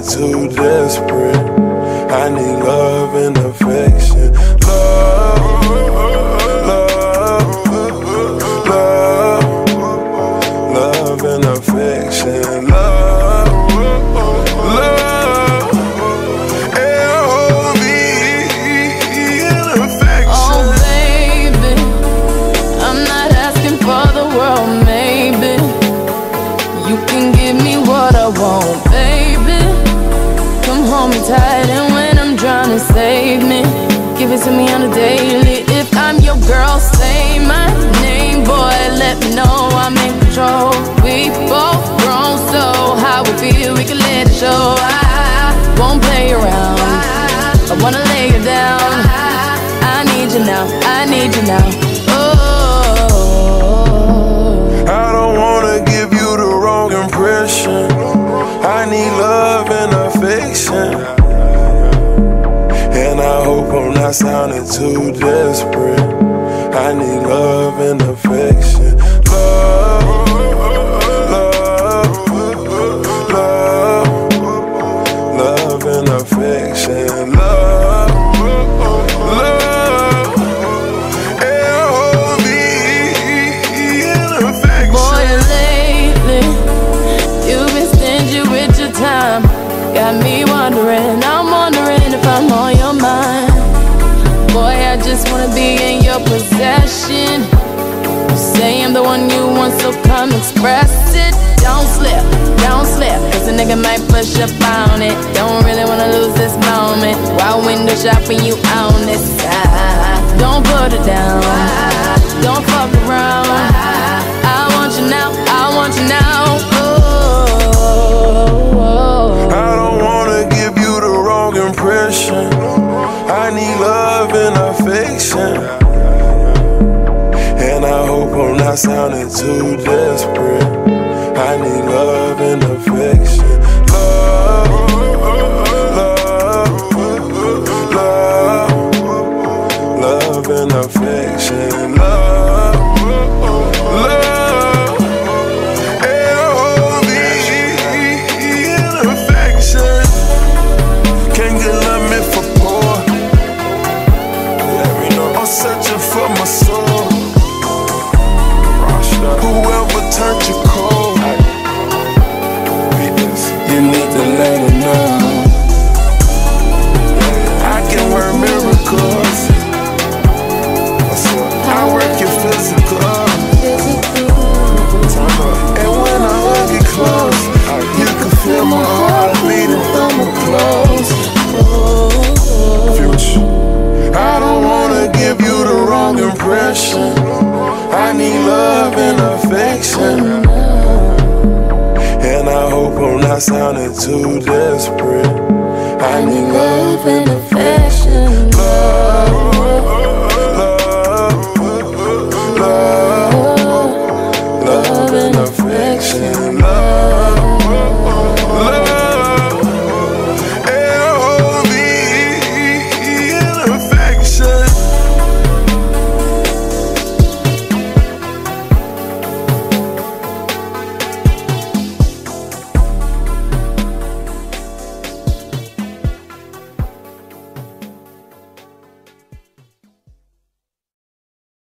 too desperate. I need love and affection. Love, love, love, love and affection. Love, love, L-O-V and affection. Oh baby, I'm not asking for the world, maybe. You can give me what I want, baby. Come hold me tight, and when I'm drowning, save me. Give it to me on a daily. If I'm your girl, say my name, boy. Let me know I'm in control. We both grown, so how we feel, we can let it show. I won't play around. I wanna lay you down. I need you now. I need you now. Oh, I don't wanna give you the wrong impression. I need love and affection. And I hope I'm not sounding too desperate. I need love and affection. Love, love, love, love and affection. Love, love, L-O-V and affection. boy, lately you've been stingy with your time. Got me wondering, I'm wondering if I'm on your mind. Boy, I just wanna be in your possession. You say I'm the one you want, so come express it. Don't slip, cause a nigga might push up on it. Don't really wanna lose this moment while window shopping you on this side. Don't put it down, don't fuck around. I want you now, I want you now. Oh, I don't wanna give you the wrong impression. I need love and affection. And I hope I'm not sounding too desperate. I need love and affection. Love, love, love, love and affection. Love, love, L-O-V and affection. Can't get love me for poor. I'm searching for my soul. Whoever turned you cold, you need to let her know. I can work miracles. I work your physical. And when I hug you close, you can feel my heart beating from up close. I don't wanna give you the wrong impression. I need love and affection. And I hope I'm not sounding too desperate. I need love and affection.